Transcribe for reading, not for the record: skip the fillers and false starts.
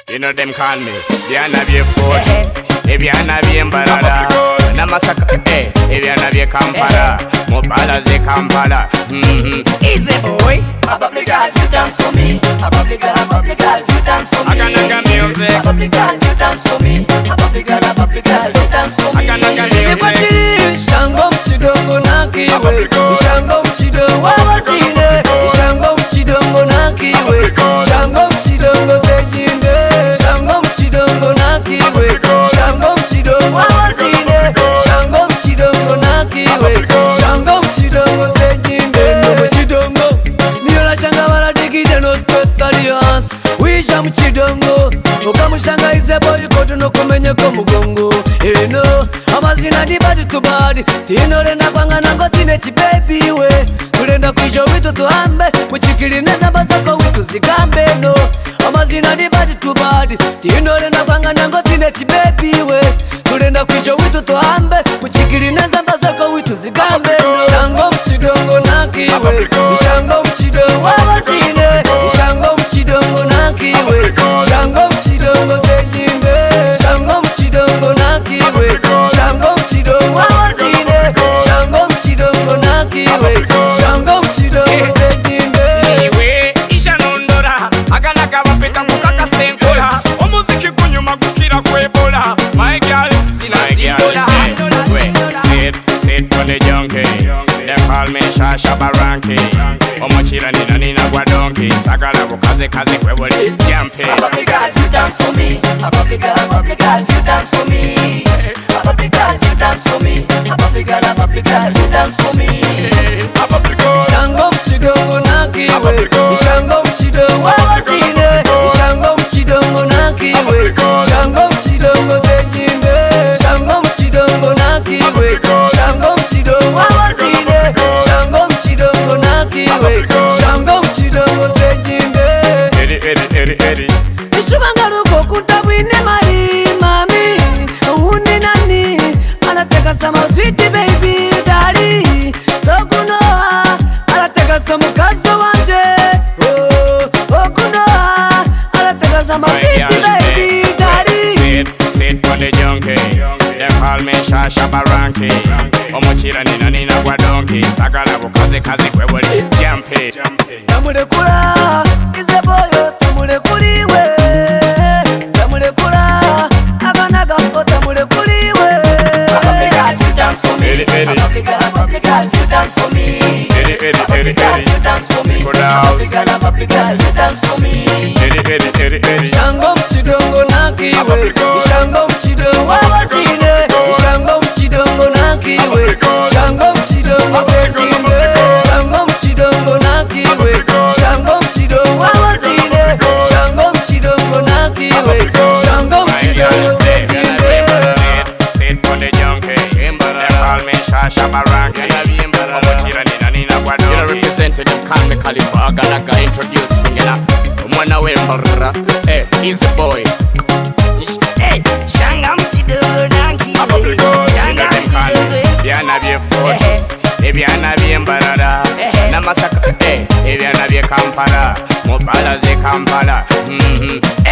You know them call me Byana bye Fort, Ebyana bye Mbarara, Namasaka, Ebyana bye Kampala, Mobala ze Kampala. Easy boy, a bubbly girl, you dance for me. A bubbly girl, you dance for me. Aganaga music. A bubbly girl, you dance for me. A bubbly girl, you dance for me. Aganaga music. Shango mchidongo na kiwe, Shango mchidongo wawazine, Shango mchidongo na kiwe, Shango mchidongo zejinde, Shango mchidongo na kiwe, Shango mchidongo wawazine, Shango mchidongo na kiwe, Shango mchidongo zejinde, mchidongo niyola shanga wala digide no special dance. Wisha mchidongo ukamushanga ize boy koto no kumenye ko mugongo eno amazina di bad to bad tinore na kwanga nango teenage baby we tulenda kwisho witu tuambe muchikili neza bazako witu zigambe no amazina di bad to bad tinore na kwanga nango teenage baby we tulenda kwisho witu tuambe muchikili neza bazako witu zigambe no Shango mchidongo na kiwe Shango mchidongo wawazine Shango mchidongo na kiwe Shango mchidongo zejinde Shango mchidongo na kiwe Shango mchidongo wawazine Shango mchidongo na kiwe Shango mchidongo zejinde Niwe isha nondora Agana kabapeta mukaka senkola Omuziki kunyuma gukira kwebola My girl, sina sindola Sit for the junkie. They call me Shasha Baranki. Omochira nina nina gwa donkey. Sagala bukaze kaze kwebole jampe. A bubbly girl, you dance for me. A bubbly girl, you dance for me. A bubbly girl, you dance for me. A bubbly girl, you dance for me. Shango mchidongo na kiwe, Shango mchidongo wawazine, Shango mchidongo na kiwe, Shango mchidongo zejinde, Shango mchidongo na kiwe, Shango mchidongo wawazine, Shango mchidongo na kiwe, Shango mchidongo zejinde. Eri Ishubangaruko kutabwine mari mami, uni nani, anateka sama sweet baby daddy, tokunoa, anateka sama kazo wanje, okunoa, anateka sama sweet baby daddy. Sit for the junkie. They call me Shasha Baranki. Omochira nina nina gwa donkey. Sagala bukaze kaze kwebole jampe. Tamulekula, ize boyo tamulekuliwe. Tamulekula, aganaga o tamulekuliwe. A bubbly girl, you dance for me. A bubbly girl, you dance for me. A bubbly girl, you dance for me. A bubbly girl, you dance for me. Shango mchidongo na kiwe, Shango mchidongo wawazine, Shango mchidongo na kiwe, Shango mchidongo zejinde, Shango mchidongo na kiwe, Shango mchidongo wawazine, Shango mchidongo na kiwe, Shango mchidongo zejinde. Sit for the junkie. They call me Shasha Baranki. Omochira nina nina gwa donkey. You know represented them call me Khalifa Aganaga introducing Mwana wembara, easy boy. Shanga mchidongo na kiwe, Shanga mchidongo. Byana bye Fort, Ebyana bye Mbarara, Namasaka, Ebyana bye Kampala, Mobala ze Kampala.